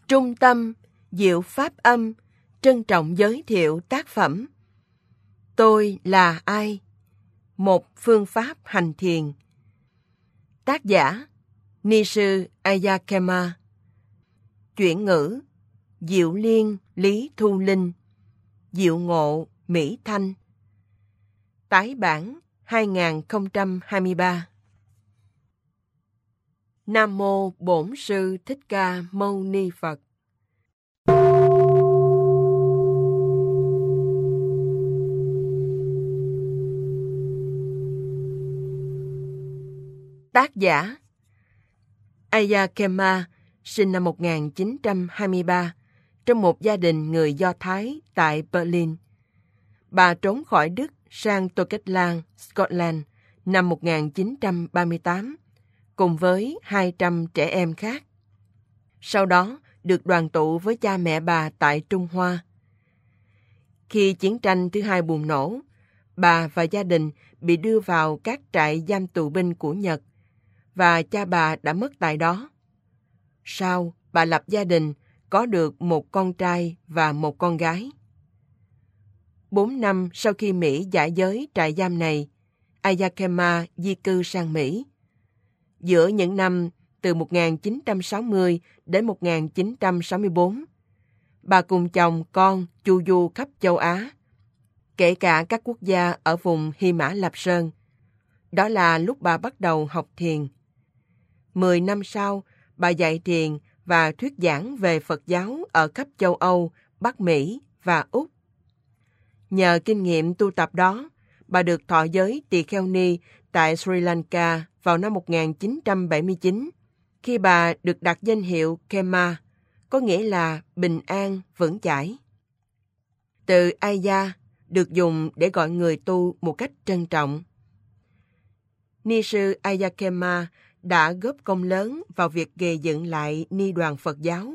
Trung tâm Diệu Pháp Âm trân trọng giới thiệu tác phẩm Tôi là ai? Một phương pháp hành thiền. Tác giả Ni sư Ayakema. Chuyển ngữ Diệu Liên Lý Thu Linh, Diệu Ngộ Mỹ Thanh. Tái bản 2023. Nam mô Bổn sư Thích Ca Mâu Ni Phật. Tác giả Ayakema sinh năm 1923 trong một gia đình người Do Thái tại Berlin. Bà trốn khỏi Đức sang Tô Cách Lan, Scotland năm 1938 cùng với 200 trẻ em khác. Sau đó được đoàn tụ với cha mẹ bà tại Trung Hoa. Khi chiến tranh thứ hai bùng nổ, bà và gia đình bị đưa vào các trại giam tù binh của Nhật và cha bà đã mất tại đó. Sau, bà lập gia đình, có được một con trai và một con gái. 4 năm sau khi Mỹ giải giới trại giam này, Ayakema di cư sang Mỹ. Giữa những năm từ 1960 đến 1964, bà cùng chồng con chu du khắp châu Á, kể cả các quốc gia ở vùng Hy Mã Lạp Sơn. Đó là lúc bà bắt đầu học thiền. 10 năm sau, bà dạy thiền và thuyết giảng về Phật giáo ở khắp châu Âu, Bắc Mỹ và Úc. Nhờ kinh nghiệm tu tập đó, bà được thọ giới tỳ kheo ni tại Sri Lanka vào năm 1979, khi bà được đặt danh hiệu Khema, có nghĩa là bình an, vững chãi. Từ Aya được dùng để gọi người tu một cách trân trọng. Ni sư Ayakema đã góp công lớn vào việc gây dựng lại Ni đoàn Phật giáo.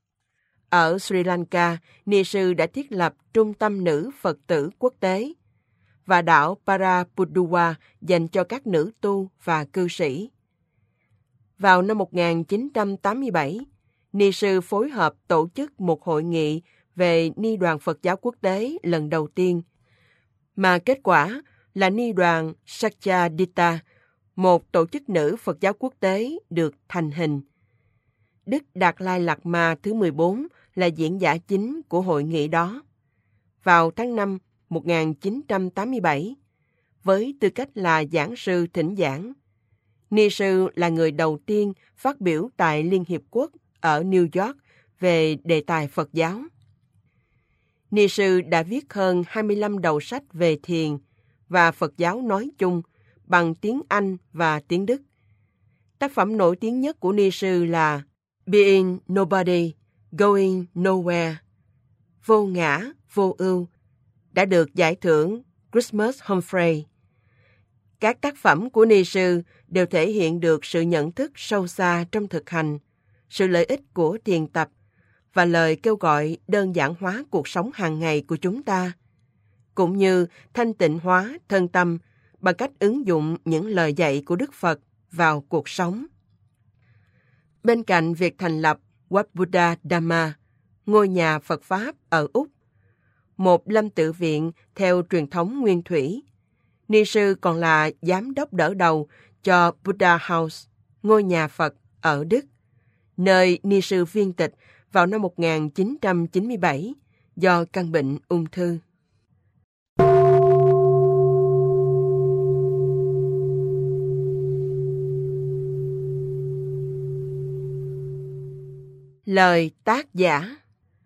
Ở Sri Lanka, Ni sư đã thiết lập Trung tâm Nữ Phật tử Quốc tế và đảo Parapuduwa dành cho các nữ tu và cư sĩ. Vào năm 1987, Ni sư phối hợp tổ chức một hội nghị về Ni đoàn Phật giáo quốc tế lần đầu tiên, mà kết quả là Ni đoàn Sakyadita, một tổ chức nữ Phật giáo quốc tế được thành hình. Đức Đạt Lai Lạt Ma thứ 14 là diễn giả chính của hội nghị đó. Vào tháng 5 1987, với tư cách là giảng sư thỉnh giảng, Ni sư là người đầu tiên phát biểu tại Liên Hiệp Quốc ở New York về đề tài Phật giáo. Ni sư đã viết hơn 25 đầu sách về thiền và Phật giáo nói chung bằng tiếng Anh và tiếng Đức. Tác phẩm nổi tiếng nhất của Ni sư là Being Nobody, Going Nowhere, Vô ngã, vô ưu, đã được giải thưởng Christmas Humphrey. Các tác phẩm của Ni sư đều thể hiện được sự nhận thức sâu xa trong thực hành, sự lợi ích của thiền tập và lời kêu gọi đơn giản hóa cuộc sống hàng ngày của chúng ta, cũng như thanh tịnh hóa thân tâm bằng cách ứng dụng những lời dạy của Đức Phật vào cuộc sống. Bên cạnh việc thành lập Wat Buddha Dhamma, ngôi nhà Phật Pháp ở Úc, một lâm tự viện theo truyền thống nguyên thủy, Ni sư còn là giám đốc đỡ đầu cho Buddha House, ngôi nhà Phật ở Đức, nơi Ni sư viên tịch vào năm 1997 do căn bệnh ung thư. Lời tác giả.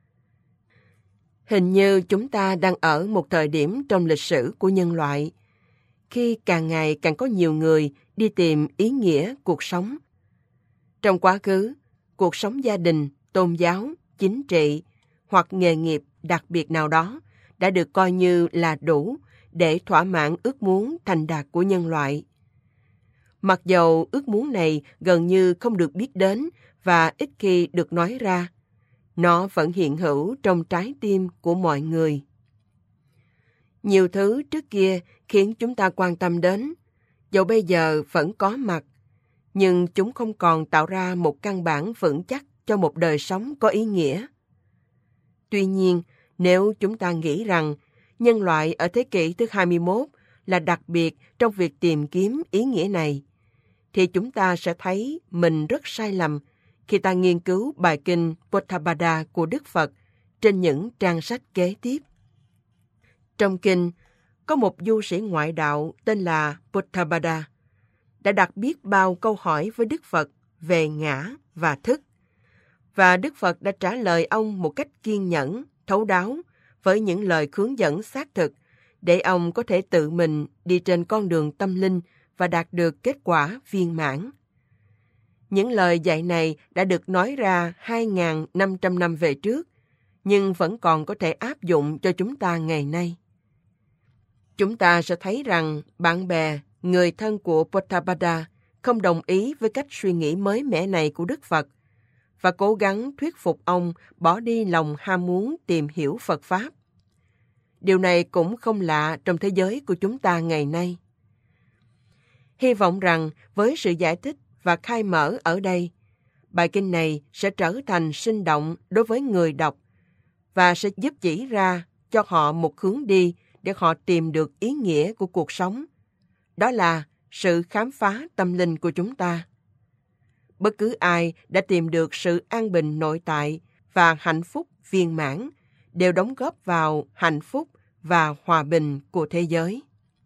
Hình như chúng ta đang ở một thời điểm trong lịch sử của nhân loại, khi càng ngày càng có nhiều người đi tìm ý nghĩa cuộc sống. Trong quá khứ, cuộc sống gia đình, tôn giáo, chính trị hoặc nghề nghiệp đặc biệt nào đó đã được coi như là đủ để thỏa mãn ước muốn thành đạt của nhân loại. Mặc dầu ước muốn này gần như không được biết đến và ít khi được nói ra, nó vẫn hiện hữu trong trái tim của mọi người. Nhiều thứ trước kia khiến chúng ta quan tâm đến, dẫu bây giờ vẫn có mặt, nhưng chúng không còn tạo ra một căn bản vững chắc cho một đời sống có ý nghĩa. Tuy nhiên, nếu chúng ta nghĩ rằng nhân loại ở thế kỷ thứ 21 là đặc biệt trong việc tìm kiếm ý nghĩa này, thì chúng ta sẽ thấy mình rất sai lầm khi ta nghiên cứu bài kinh Potthapada của Đức Phật trên những trang sách kế tiếp. Trong kinh, có một du sĩ ngoại đạo tên là Potthapada đã đặt biết bao câu hỏi với Đức Phật về ngã và thức. Và Đức Phật đã trả lời ông một cách kiên nhẫn, thấu đáo với những lời hướng dẫn xác thực để ông có thể tự mình đi trên con đường tâm linh và đạt được kết quả viên mãn. Những lời dạy này đã được nói ra 2.500 năm về trước, nhưng vẫn còn có thể áp dụng cho chúng ta ngày nay. Chúng ta sẽ thấy rằng bạn bè, người thân của Potthapada không đồng ý với cách suy nghĩ mới mẻ này của Đức Phật và cố gắng thuyết phục ông bỏ đi lòng ham muốn tìm hiểu Phật Pháp. Điều này cũng không lạ trong thế giới của chúng ta ngày nay. Hy vọng rằng với sự giải thích và khai mở ở đây, bài kinh này sẽ trở thành sinh động đối với người đọc và sẽ giúp chỉ ra cho họ một hướng đi để họ tìm được ý nghĩa của cuộc sống. Đó là sự khám phá tâm linh của chúng ta. Bất cứ ai đã tìm được sự an bình nội tại và hạnh phúc viên mãn đều đóng góp vào hạnh phúc và hòa bình của thế giới.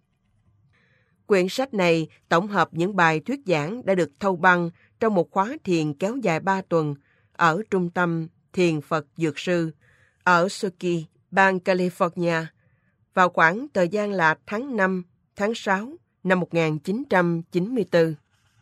Quyển sách này tổng hợp những bài thuyết giảng đã được thâu băng trong một khóa thiền kéo dài 3 tuần ở Trung tâm Thiền Phật Dược Sư ở Soki, bang California, vào khoảng thời gian là tháng 5, tháng 6 năm 1994.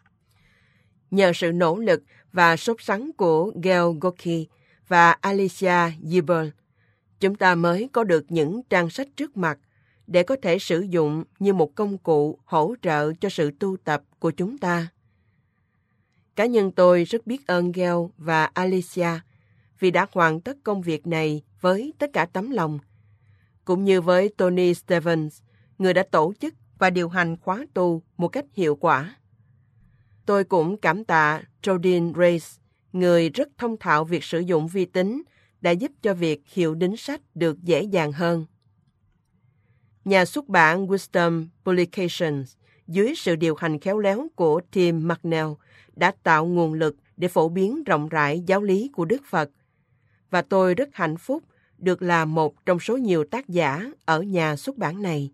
Nhờ sự nỗ lực và sốt sắng của Gail Gorky và Alicia Zibel, chúng ta mới có được những trang sách trước mặt để có thể sử dụng như một công cụ hỗ trợ cho sự tu tập của chúng ta. Cá nhân tôi rất biết ơn Gail và Alicia vì đã hoàn tất công việc này với tất cả tấm lòng, cũng như với Tony Stevens, người đã tổ chức và điều hành khóa tu một cách hiệu quả. Tôi cũng cảm tạ Jodine Race, người rất thông thạo việc sử dụng vi tính, đã giúp cho việc hiệu đính sách được dễ dàng hơn. Nhà xuất bản Wisdom Publications, dưới sự điều hành khéo léo của Tim McNeil, đã tạo nguồn lực để phổ biến rộng rãi giáo lý của Đức Phật. Và tôi rất hạnh phúc được là một trong số nhiều tác giả ở nhà xuất bản này.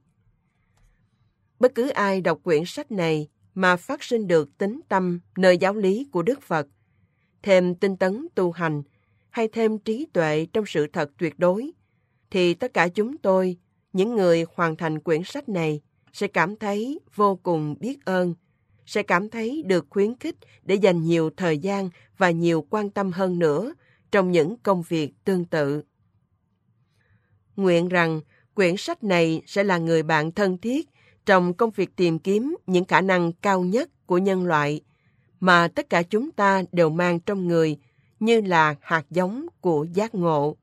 Bất cứ ai đọc quyển sách này mà phát sinh được tín tâm nơi giáo lý của Đức Phật, thêm tinh tấn tu hành, hay thêm trí tuệ trong sự thật tuyệt đối, thì tất cả chúng tôi, những người hoàn thành quyển sách này, sẽ cảm thấy vô cùng biết ơn, sẽ cảm thấy được khuyến khích để dành nhiều thời gian và nhiều quan tâm hơn nữa trong những công việc tương tự. Nguyện rằng quyển sách này sẽ là người bạn thân thiết trong công việc tìm kiếm những khả năng cao nhất của nhân loại mà tất cả chúng ta đều mang trong người, như là hạt giống của giác ngộ.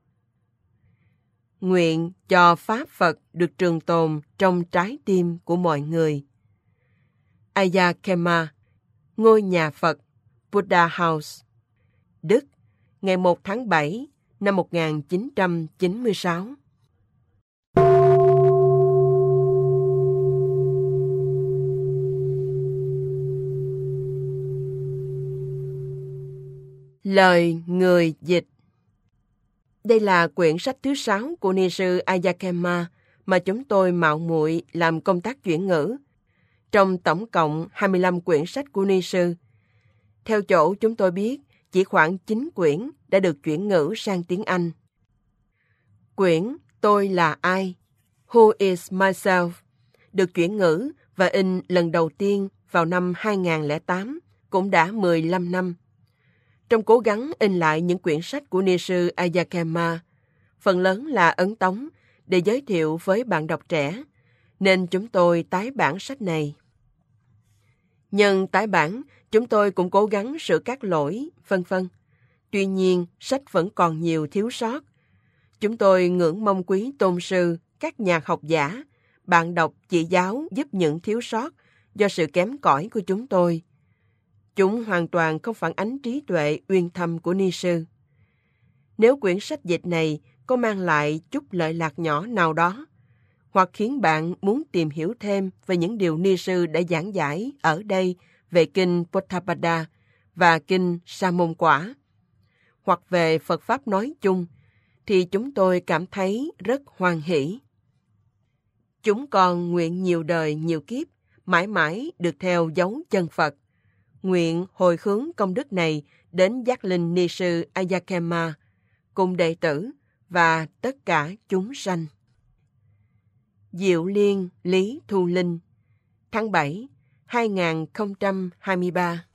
Nguyện cho Pháp Phật được trường tồn trong trái tim của mọi người. Ayakema, ngôi nhà Phật, Buddha House, Đức, ngày 1 tháng 7 năm 1996. Lời người dịch. Đây là quyển sách thứ 6 của ni sư Ayakema mà chúng tôi mạo muội làm công tác chuyển ngữ. Trong tổng cộng 25 quyển sách của ni sư, theo chỗ chúng tôi biết, chỉ khoảng 9 quyển đã được chuyển ngữ sang tiếng Anh. Quyển Tôi là ai? Who is myself? Được chuyển ngữ và in lần đầu tiên vào năm 2008, cũng đã 15 năm. Trong cố gắng in lại những quyển sách của ni sư Ayakema, phần lớn là ấn tống để giới thiệu với bạn đọc trẻ, nên chúng tôi tái bản sách này. Nhân tái bản, chúng tôi cũng cố gắng sửa các lỗi, vân vân. Tuy nhiên, sách vẫn còn nhiều thiếu sót. Chúng tôi ngưỡng mong quý tôn sư, các nhà học giả, bạn đọc chỉ giáo giúp những thiếu sót do sự kém cỏi của chúng tôi. Chúng hoàn toàn không phản ánh trí tuệ uyên thâm của ni sư. Nếu quyển sách dịch này có mang lại chút lợi lạc nhỏ nào đó, hoặc khiến bạn muốn tìm hiểu thêm về những điều ni sư đã giảng giải ở đây về kinh Potthapada và kinh Sa môn quả, hoặc về Phật Pháp nói chung, thì chúng tôi cảm thấy rất hoan hỷ. Chúng con nguyện nhiều đời nhiều kiếp, mãi mãi được theo dấu chân Phật. Nguyện hồi hướng công đức này đến giác linh ni sư Ayakema, cùng đệ tử và tất cả chúng sanh. Diệu Liên Lý Thu Linh, tháng 7, 2023.